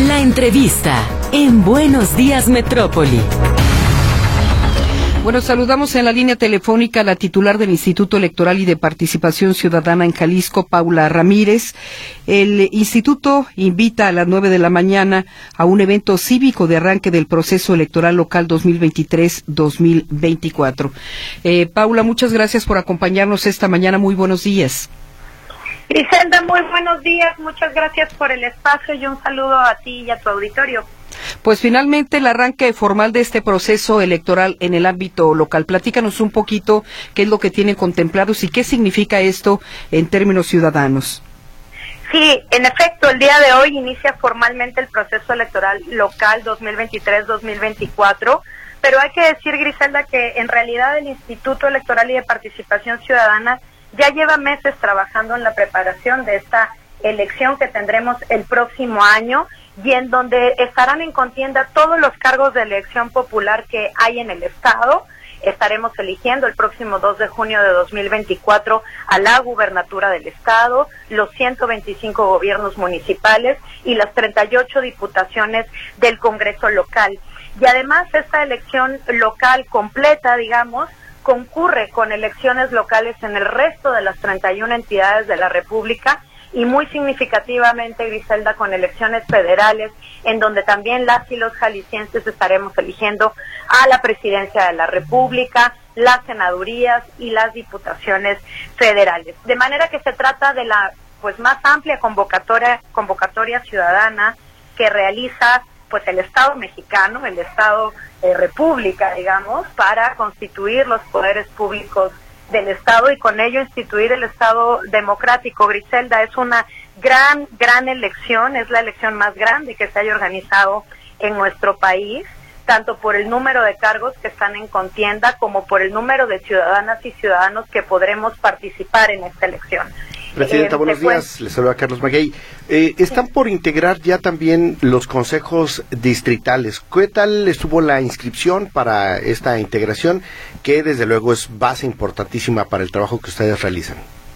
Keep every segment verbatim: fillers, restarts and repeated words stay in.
La entrevista en Buenos Días Metrópoli. Bueno, saludamos en la línea telefónica a la titular del Instituto Electoral y de Participación Ciudadana en Jalisco, Paula Ramírez. El instituto invita a las nueve de la mañana a un evento cívico de arranque del proceso electoral local dos mil veintitrés dos mil veinticuatro. Eh, Paula, muchas gracias por acompañarnos esta mañana. Muy buenos días. Griselda, muy buenos días. Muchas gracias por el espacio y un saludo a ti y a tu auditorio. Pues finalmente el arranque formal de este proceso electoral en el ámbito local. Platícanos un poquito qué es lo que tienen contemplados y qué significa esto en términos ciudadanos. Sí, en efecto, el día de hoy inicia formalmente el proceso electoral local dos mil veintitrés dos mil veinticuatro, pero hay que decir, Griselda, que en realidad el Instituto Electoral y de Participación Ciudadana ya lleva meses trabajando en la preparación de esta elección que tendremos el próximo año, y en donde estarán en contienda todos los cargos de elección popular que hay en el Estado. Estaremos eligiendo el próximo dos de junio de dos mil veinticuatro a la gubernatura del Estado, los ciento veinticinco gobiernos municipales y las treinta y ocho diputaciones del Congreso local. Y además esta elección local completa, digamos, concurre con elecciones locales en el resto de las treinta y una entidades de la República, y muy significativamente, Griselda, con elecciones federales, en donde también las y los jaliscienses estaremos eligiendo a la presidencia de la República, las senadurías y las diputaciones federales. De manera que se trata de la pues más amplia convocatoria, convocatoria ciudadana que realiza pues el Estado mexicano, el Estado eh, República, digamos, para constituir los poderes públicos del Estado y con ello instituir el Estado democrático. Griselda, es una gran, gran elección, es la elección más grande que se haya organizado en nuestro país, tanto por el número de cargos que están en contienda como por el número de ciudadanas y ciudadanos que podremos participar en esta elección. Presidenta, eh, buenos días, les saluda Carlos Maguey. Eh, están por integrar ya también los consejos distritales. ¿Qué tal estuvo la inscripción para esta integración, que desde luego es base importantísima para el trabajo que ustedes realizan?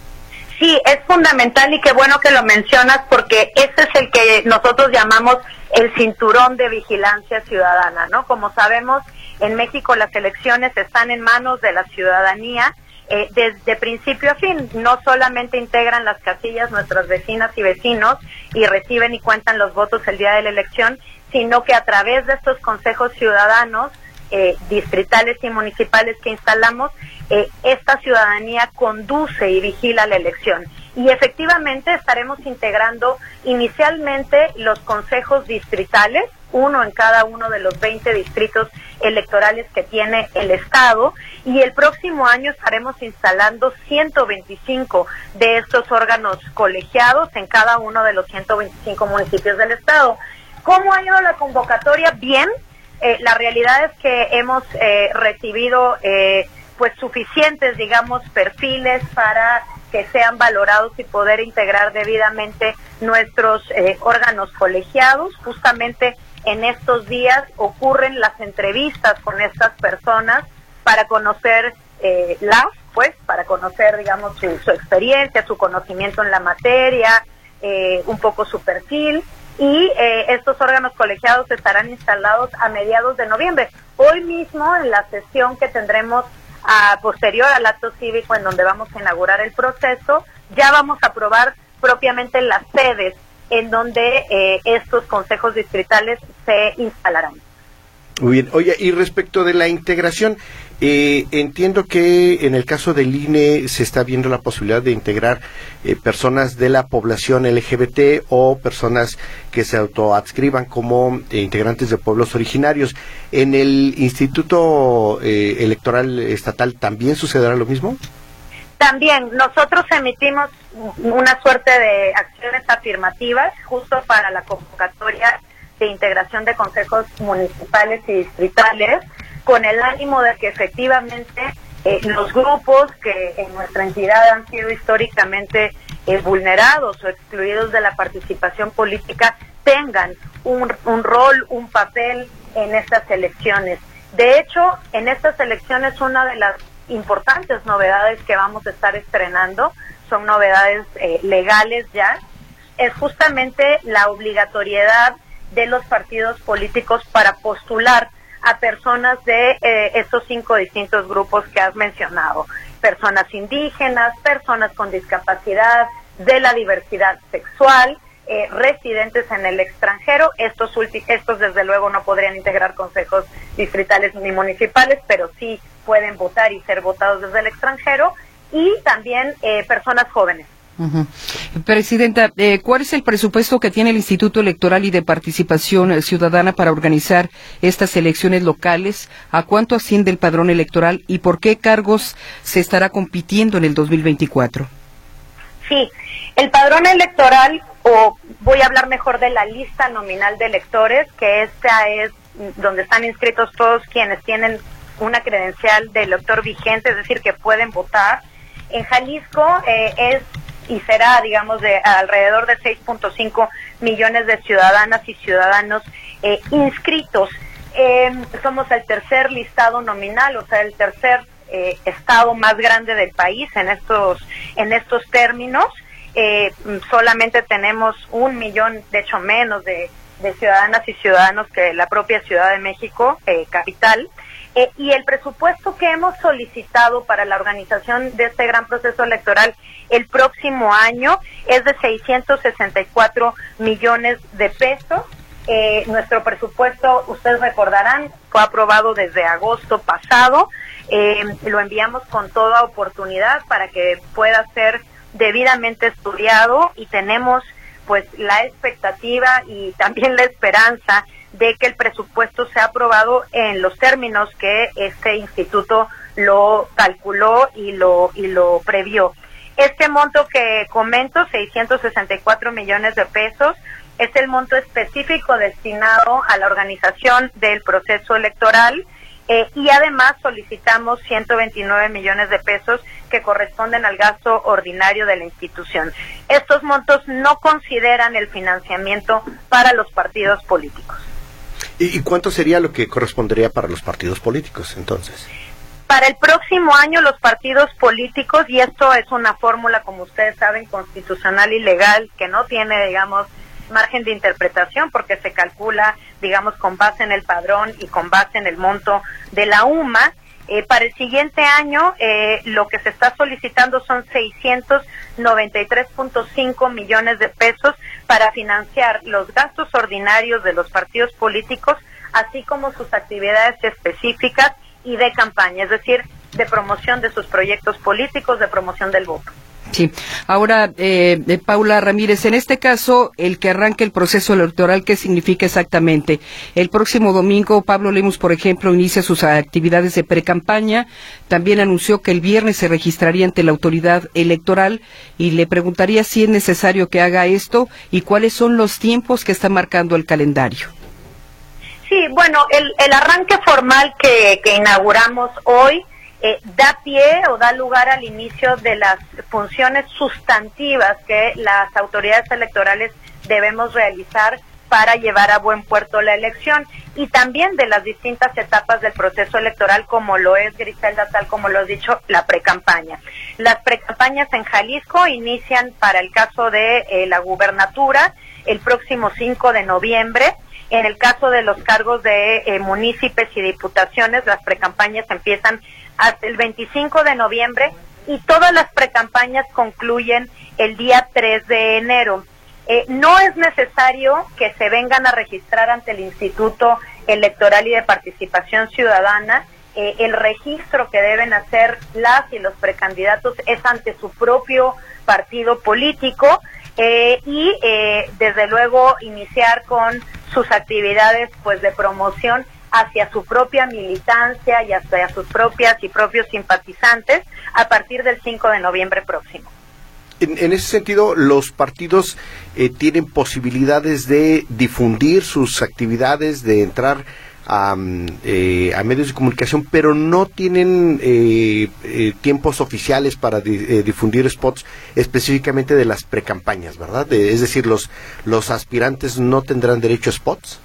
Sí, es fundamental y qué bueno que lo mencionas, porque ese es el que nosotros llamamos el cinturón de vigilancia ciudadana, ¿no? Como sabemos, en México las elecciones están en manos de la ciudadanía, Eh, desde principio a fin. No solamente integran las casillas nuestras vecinas y vecinos y reciben y cuentan los votos el día de la elección, sino que a través de estos consejos ciudadanos eh, distritales y municipales que instalamos, eh, esta ciudadanía conduce y vigila la elección. Y efectivamente estaremos integrando inicialmente los consejos distritales, uno en cada uno de los veinte distritos electorales que tiene el Estado, y el próximo año estaremos instalando ciento veinticinco de estos órganos colegiados en cada uno de los ciento veinticinco municipios del Estado. ¿Cómo ha ido la convocatoria? Bien, eh, la realidad es que hemos eh, recibido eh, pues suficientes, digamos, perfiles para que sean valorados y poder integrar debidamente nuestros eh, órganos colegiados. Justamente en estos días ocurren las entrevistas con estas personas para conocer eh, las, pues, para conocer, digamos, su, su experiencia, su conocimiento en la materia, eh, un poco su perfil, y eh, estos órganos colegiados estarán instalados a mediados de noviembre. Hoy mismo, en la sesión que tendremos a posterior al acto cívico en donde vamos a inaugurar el proceso, ya vamos a aprobar propiamente las sedes en donde eh, estos consejos distritales se instalarán. Muy bien. Oye, y respecto de la integración, eh, entiendo que en el caso del I N E se está viendo la posibilidad de integrar eh, personas de la población L G B T o personas que se autoadscriban como eh, integrantes de pueblos originarios. ¿En el Instituto eh, Electoral Estatal también sucederá lo mismo? También, nosotros emitimos una suerte de acciones afirmativas justo para la convocatoria de integración de consejos municipales y distritales, con el ánimo de que efectivamente eh, los grupos que en nuestra entidad han sido históricamente eh, vulnerados o excluidos de la participación política tengan un, un rol, un papel en estas elecciones. De hecho, en estas elecciones una de las importantes novedades que vamos a estar estrenando, son novedades eh, legales ya, es justamente la obligatoriedad de los partidos políticos para postular a personas de eh, estos cinco distintos grupos que has mencionado, personas indígenas, personas con discapacidad, de la diversidad sexual, eh, residentes en el extranjero. Estos, estos desde luego no podrían integrar consejos distritales ni municipales, pero sí pueden votar y ser votados desde el extranjero, y también eh, personas jóvenes. Uh-huh. Presidenta, eh, ¿cuál es el presupuesto que tiene el Instituto Electoral y de Participación Ciudadana para organizar estas elecciones locales? ¿A cuánto asciende el padrón electoral y por qué cargos se estará compitiendo en el dos mil veinticuatro? Sí, el padrón electoral, o voy a hablar mejor de la lista nominal de electores, que esta es donde están inscritos todos quienes tienen una credencial de elector vigente, es decir, que pueden votar. En Jalisco eh, es y será, digamos, de alrededor de seis punto cinco millones de ciudadanas y ciudadanos eh, inscritos. Eh, somos el tercer listado nominal, o sea, el tercer eh, estado más grande del país en estos en estos términos. Eh, solamente tenemos un millón, de hecho menos, de, de ciudadanas y ciudadanos que la propia Ciudad de México, eh, capital. Eh, y el presupuesto que hemos solicitado para la organización de este gran proceso electoral el próximo año es de seiscientos sesenta y cuatro millones de pesos. Eh, nuestro presupuesto, ustedes recordarán, fue aprobado desde agosto pasado. Eh, lo enviamos con toda oportunidad para que pueda ser debidamente estudiado, y tenemos pues la expectativa y también la esperanza de que el presupuesto sea aprobado en los términos que este instituto lo calculó y lo y lo previó. Este monto que comento, seiscientos sesenta y cuatro millones de pesos, es el monto específico destinado a la organización del proceso electoral, eh, y además solicitamos ciento veintinueve millones de pesos que corresponden al gasto ordinario de la institución. Estos montos no consideran el financiamiento para los partidos políticos. ¿Y cuánto sería lo que correspondería para los partidos políticos, entonces? Para el próximo año los partidos políticos, y esto es una fórmula, como ustedes saben, constitucional y legal, que no tiene, digamos, margen de interpretación, porque se calcula, digamos, con base en el padrón y con base en el monto de la U M A. Eh, para el siguiente año, eh, lo que se está solicitando son seiscientos noventa y tres punto cinco millones de pesos para financiar los gastos ordinarios de los partidos políticos, así como sus actividades específicas y de campaña, es decir, de promoción de sus proyectos políticos, de promoción del voto. Sí. Ahora, eh, eh, Paula Ramírez, en este caso, el que arranque el proceso electoral, ¿qué significa exactamente? El próximo domingo, Pablo Lemus, por ejemplo, inicia sus actividades de precampaña. También anunció que el viernes se registraría ante la autoridad electoral, y le preguntaría si es necesario que haga esto y cuáles son los tiempos que está marcando el calendario. Sí, bueno, el, el arranque formal que, que inauguramos hoy Eh, da pie o da lugar al inicio de las funciones sustantivas que las autoridades electorales debemos realizar para llevar a buen puerto la elección, y también de las distintas etapas del proceso electoral, como lo es, Griselda, tal como lo has dicho, la precampaña. Las precampañas en Jalisco inician para el caso de eh, la gubernatura el próximo cinco de noviembre. En el caso de los cargos de eh, municipios y diputaciones, las precampañas empiezan hasta el veinticinco de noviembre y todas las precampañas concluyen el día tres de enero. Eh, no es necesario que se vengan a registrar ante el Instituto Electoral y de Participación Ciudadana. Eh, el registro que deben hacer las y los precandidatos es ante su propio partido político, eh, y eh, desde luego iniciar con sus actividades pues de promoción hacia su propia militancia y hacia sus propias y propios simpatizantes a partir del cinco de noviembre próximo. En, en ese sentido, los partidos eh, tienen posibilidades de difundir sus actividades, de entrar a, eh, a medios de comunicación, pero no tienen eh, eh, tiempos oficiales para di, eh, difundir spots específicamente de las precampañas, ¿verdad? De, es decir, los los aspirantes no tendrán derecho a spots.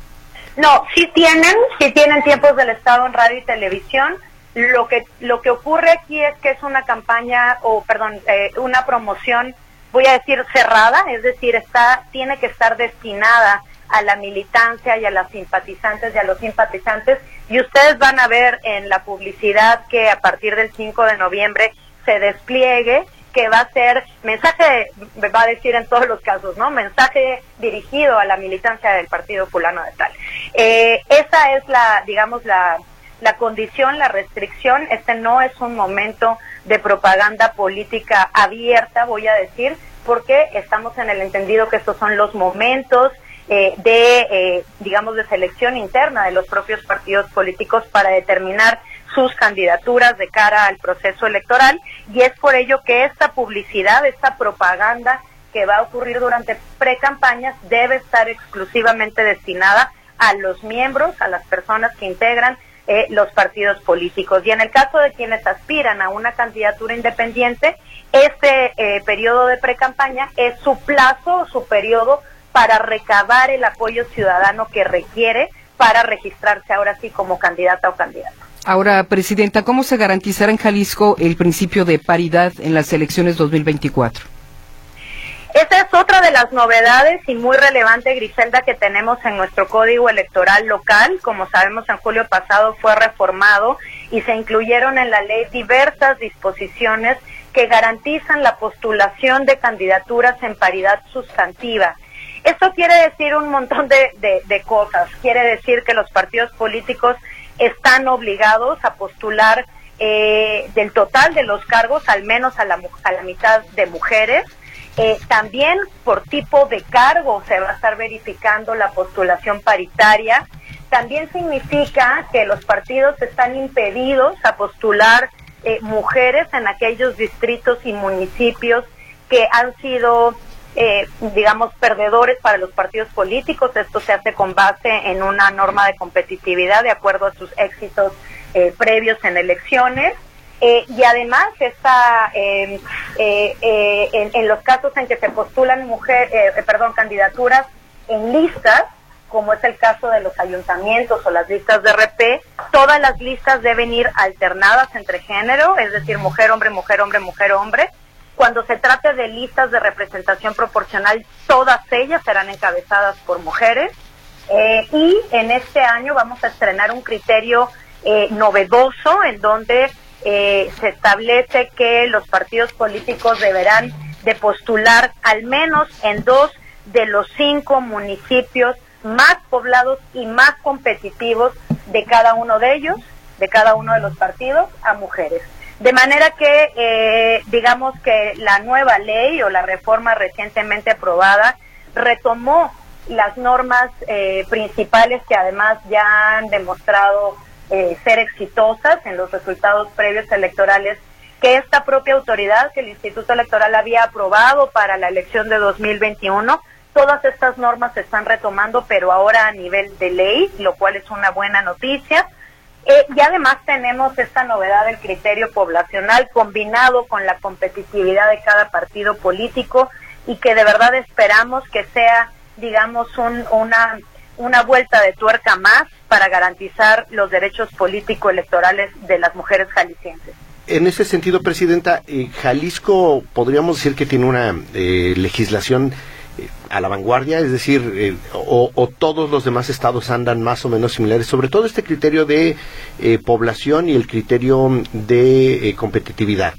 No, sí tienen, sí tienen tiempos del Estado en radio y televisión. Lo que lo que ocurre aquí es que es una campaña, o perdón, eh, una promoción, voy a decir cerrada, es decir, está tiene que estar destinada a la militancia y a las simpatizantes y a los simpatizantes, y ustedes van a ver en la publicidad que a partir del cinco de noviembre se despliegue, que va a ser mensaje, va a decir en todos los casos, ¿no? Mensaje dirigido a la militancia del partido fulano de tal. Eh, esa es la, digamos, la, la condición, la restricción. Este no es un momento de propaganda política abierta, voy a decir, porque estamos en el entendido que estos son los momentos eh, de, eh, digamos, de selección interna de los propios partidos políticos para determinar sus candidaturas de cara al proceso electoral, y es por ello que esta publicidad, esta propaganda que va a ocurrir durante precampañas debe estar exclusivamente destinada a los miembros, a las personas que integran eh, los partidos políticos. Y en el caso de quienes aspiran a una candidatura independiente, este eh, periodo de precampaña es su plazo, su periodo para recabar el apoyo ciudadano que requiere para registrarse ahora sí como candidata o candidato. Ahora, Presidenta, ¿cómo se garantizará en Jalisco el principio de paridad en las elecciones dos mil veinticuatro? Esa es otra de las novedades y muy relevante, Griselda, que tenemos en nuestro Código Electoral local. Como sabemos, en julio pasado fue reformado y se incluyeron en la ley diversas disposiciones que garantizan la postulación de candidaturas en paridad sustantiva. Esto quiere decir un montón de, de, de cosas. Quiere decir que los partidos políticos están obligados a postular eh, del total de los cargos, al menos a la, a la mitad de mujeres. Eh, también por tipo de cargo se va a estar verificando la postulación paritaria. También significa que los partidos están impedidos a postular eh, mujeres en aquellos distritos y municipios que han sido Eh, digamos, perdedores para los partidos políticos. Esto se hace con base en una norma de competitividad de acuerdo a sus éxitos eh, previos en elecciones. Eh, y además está eh, eh, eh, en, en los casos en que se postulan mujer, eh, perdón, candidaturas en listas, como es el caso de los ayuntamientos o las listas de R P, todas las listas deben ir alternadas entre género, es decir, mujer, hombre, mujer, hombre, mujer, hombre. Cuando se trate de listas de representación proporcional, todas ellas serán encabezadas por mujeres. Eh, y en este año vamos a estrenar un criterio eh, novedoso en donde eh, se establece que los partidos políticos deberán de postular al menos en dos de los cinco municipios más poblados y más competitivos de cada uno de ellos, de cada uno de los partidos, a mujeres. De manera que, eh, digamos que la nueva ley o la reforma recientemente aprobada retomó las normas eh, principales que además ya han demostrado eh, ser exitosas en los resultados previos electorales, que esta propia autoridad, que el Instituto Electoral había aprobado para la elección de dos mil veintiuno, todas estas normas se están retomando, pero ahora a nivel de ley, lo cual es una buena noticia. Eh, y además tenemos esta novedad del criterio poblacional combinado con la competitividad de cada partido político, y que de verdad esperamos que sea, digamos, un, una, una vuelta de tuerca más para garantizar los derechos político-electorales de las mujeres jaliscienses. En ese sentido, Presidenta, eh, Jalisco podríamos decir que tiene una eh, legislación a la vanguardia, es decir, eh, o, o todos los demás estados andan más o menos similares, sobre todo este criterio de eh, población y el criterio de eh, competitividad.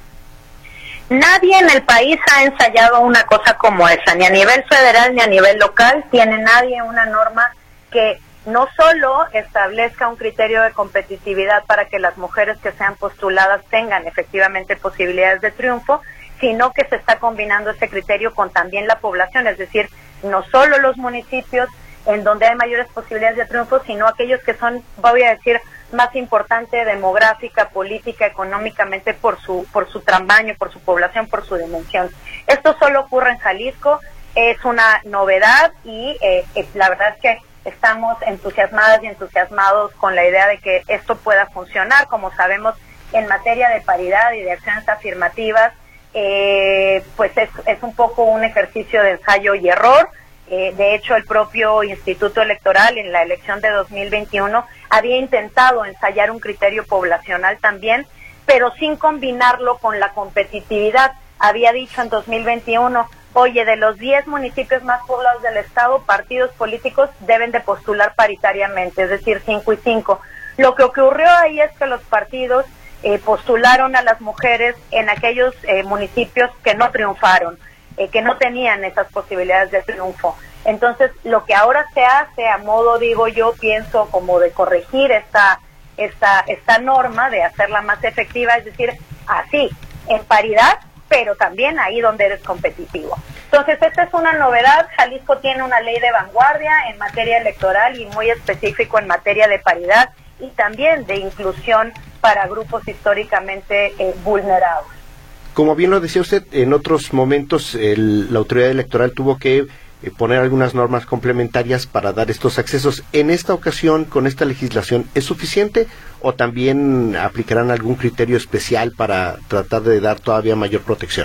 Nadie en el país ha ensayado una cosa como esa, ni a nivel federal ni a nivel local. Tiene nadie una norma que no solo establezca un criterio de competitividad para que las mujeres que sean postuladas tengan efectivamente posibilidades de triunfo, sino que se está combinando ese criterio con también la población, es decir, no solo los municipios en donde hay mayores posibilidades de triunfo, sino aquellos que son, voy a decir, más importante demográfica, política, económicamente, por su por su tamaño, por su población, por su dimensión. Esto solo ocurre en Jalisco, es una novedad y eh, eh, la verdad es que estamos entusiasmadas y entusiasmados con la idea de que esto pueda funcionar. Como sabemos, en materia de paridad y de acciones afirmativas, Eh, pues es, es un poco un ejercicio de ensayo y error. Eh, de hecho, el propio Instituto Electoral en la elección de dos mil veintiuno había intentado ensayar un criterio poblacional también, pero sin combinarlo con la competitividad. Había dicho en dos mil veintiuno, oye, de los diez municipios más poblados del estado, partidos políticos deben de postular paritariamente, es decir, cinco y cinco. Lo que ocurrió ahí es que los partidos eh, postularon a las mujeres en aquellos eh, municipios que no triunfaron, eh, que no tenían esas posibilidades de triunfo. Entonces, lo que ahora se hace, a modo, digo yo, pienso como de corregir esta, esta, esta norma, de hacerla más efectiva, es decir, así, en paridad, pero también ahí donde eres competitivo. Entonces, esta es una novedad. Jalisco tiene una ley de vanguardia en materia electoral y muy específico en materia de paridad y también de inclusión para grupos históricamente eh, vulnerados. Como bien lo decía usted, en otros momentos el, la autoridad electoral tuvo que eh, poner algunas normas complementarias para dar estos accesos. En esta ocasión, con esta legislación, ¿es suficiente o también aplicarán algún criterio especial para tratar de dar todavía mayor protección?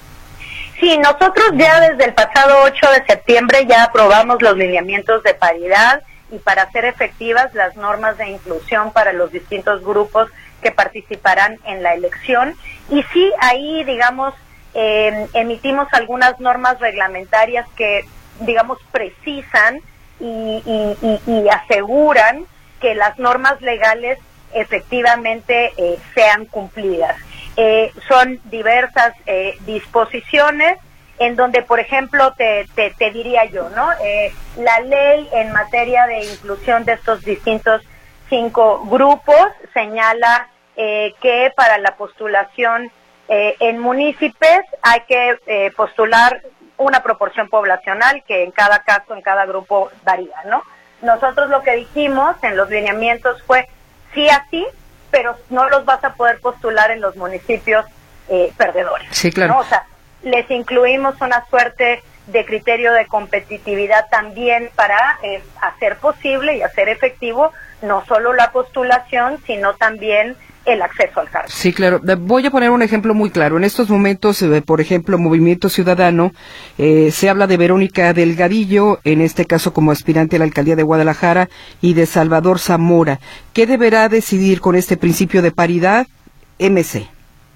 Sí, nosotros ya desde el pasado ocho de septiembre ya aprobamos los lineamientos de paridad y para hacer efectivas las normas de inclusión para los distintos grupos que participarán en la elección. Y sí, ahí, digamos, eh, emitimos algunas normas reglamentarias que, digamos, precisan y, y, y, y aseguran que las normas legales efectivamente eh, sean cumplidas. Eh, son diversas eh, disposiciones en donde, por ejemplo, te, te, te diría yo, ¿no? Eh, la ley en materia de inclusión de estos distintos cinco grupos señala eh, que para la postulación eh, en municipios hay que eh, postular una proporción poblacional que en cada caso, en cada grupo varía, ¿no? Nosotros lo que dijimos en los lineamientos fue sí así, pero no los vas a poder postular en los municipios eh, perdedores. Sí, claro. ¿No? O sea, les incluimos una suerte de criterio de competitividad también para eh, hacer posible y hacer efectivo no solo la postulación, sino también el acceso al cargo. Sí, claro. Voy a poner un ejemplo muy claro. En estos momentos, eh, por ejemplo, Movimiento Ciudadano, eh, se habla de Verónica Delgadillo, en este caso como aspirante a la alcaldía de Guadalajara, y de Salvador Zamora. ¿Qué deberá decidir con este principio de paridad M C?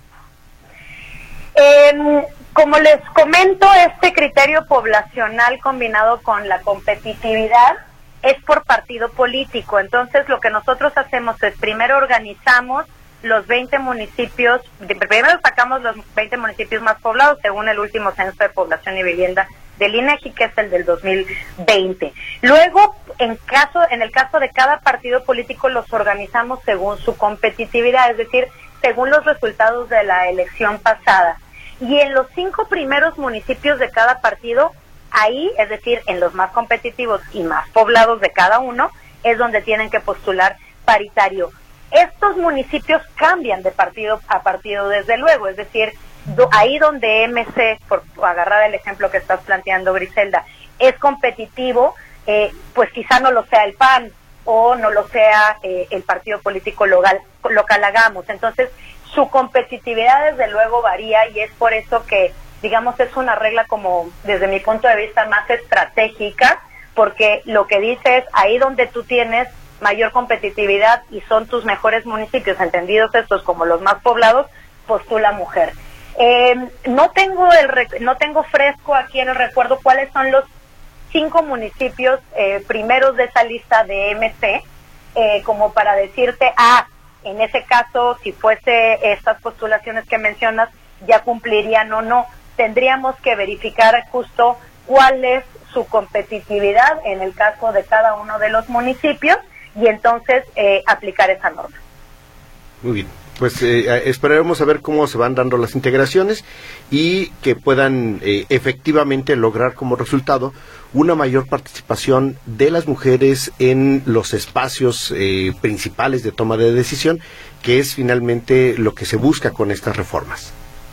Eh, como les comento, este criterio poblacional combinado con la competitividad es por partido político. Entonces, lo que nosotros hacemos es primero organizamos los veinte municipios, primero sacamos los veinte municipios más poblados según el último censo de población y vivienda del INEGI, que es el del dos mil veinte. Luego, en caso, en el caso de cada partido político, los organizamos según su competitividad, es decir, según los resultados de la elección pasada. Y en los cinco primeros municipios de cada partido, ahí, es decir, en los más competitivos y más poblados de cada uno, es donde tienen que postular paritario. Estos municipios cambian de partido a partido, desde luego, es decir, do, ahí donde M C, por agarrar el ejemplo que estás planteando, Griselda, es competitivo, eh, pues quizá no lo sea el P A N o no lo sea eh, el partido político local, local hagamos. Entonces, su competitividad desde luego varía y es por eso que, digamos, es una regla como, desde mi punto de vista, más estratégica, porque lo que dice es, ahí donde tú tienes mayor competitividad y son tus mejores municipios, entendidos estos como los más poblados, postula mujer. Eh, no tengo el no tengo fresco aquí en el recuerdo cuáles son los cinco municipios eh, primeros de esa lista de M C, eh, como para decirte, ah, en ese caso, si fuese estas postulaciones que mencionas, ya cumplirían o no. Tendríamos que verificar justo cuál es su competitividad en el caso de cada uno de los municipios y entonces eh, aplicar esa norma. Muy bien, pues eh, esperaremos a ver cómo se van dando las integraciones y que puedan eh, efectivamente lograr como resultado una mayor participación de las mujeres en los espacios eh, principales de toma de decisión, que es finalmente lo que se busca con estas reformas.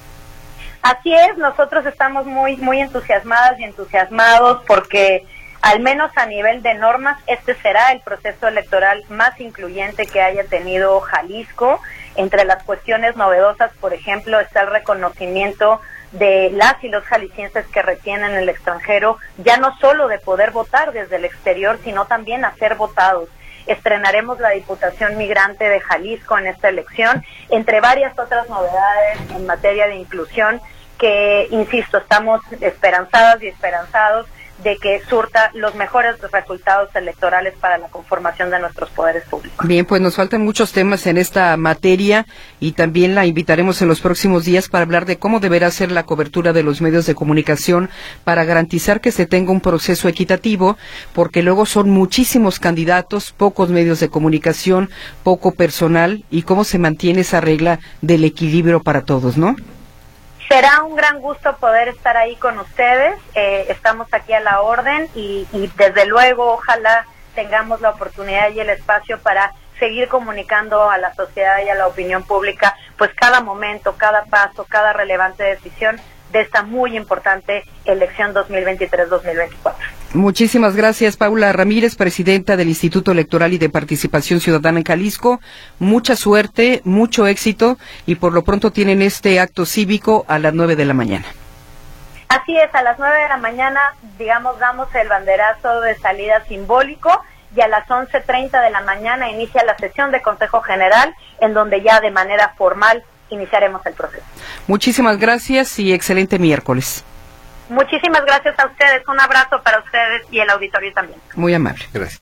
Así es, nosotros estamos muy muy entusiasmadas y entusiasmados porque al menos a nivel de normas este será el proceso electoral más incluyente que haya tenido Jalisco. Entre las cuestiones novedosas, por ejemplo, está el reconocimiento de las y los jaliscienses que retienen en el extranjero, ya no solo de poder votar desde el exterior, sino también a ser votados. Estrenaremos la Diputación Migrante de Jalisco en esta elección, entre varias otras novedades en materia de inclusión que, insisto, estamos esperanzadas y esperanzados de que surta los mejores resultados electorales para la conformación de nuestros poderes públicos. Bien, pues nos faltan muchos temas en esta materia y también la invitaremos en los próximos días para hablar de cómo deberá ser la cobertura de los medios de comunicación para garantizar que se tenga un proceso equitativo, porque luego son muchísimos candidatos, pocos medios de comunicación, poco personal, y cómo se mantiene esa regla del equilibrio para todos, ¿no? Será un gran gusto poder estar ahí con ustedes, eh, estamos aquí a la orden y, y desde luego ojalá tengamos la oportunidad y el espacio para seguir comunicando a la sociedad y a la opinión pública pues cada momento, cada paso, cada relevante decisión de esta muy importante elección dos mil veintitrés dos mil veinticuatro. Muchísimas gracias, Paula Ramírez, presidenta del Instituto Electoral y de Participación Ciudadana en Jalisco. Mucha suerte, mucho éxito y por lo pronto tienen este acto cívico a las nueve de la mañana. Así es, a las nueve de la mañana, digamos, damos el banderazo de salida simbólico y a las once treinta de la mañana inicia la sesión de Consejo General en donde ya de manera formal iniciaremos el proceso. Muchísimas gracias y excelente miércoles. Muchísimas gracias a ustedes, un abrazo para ustedes y el auditorio también. Muy amable. Gracias.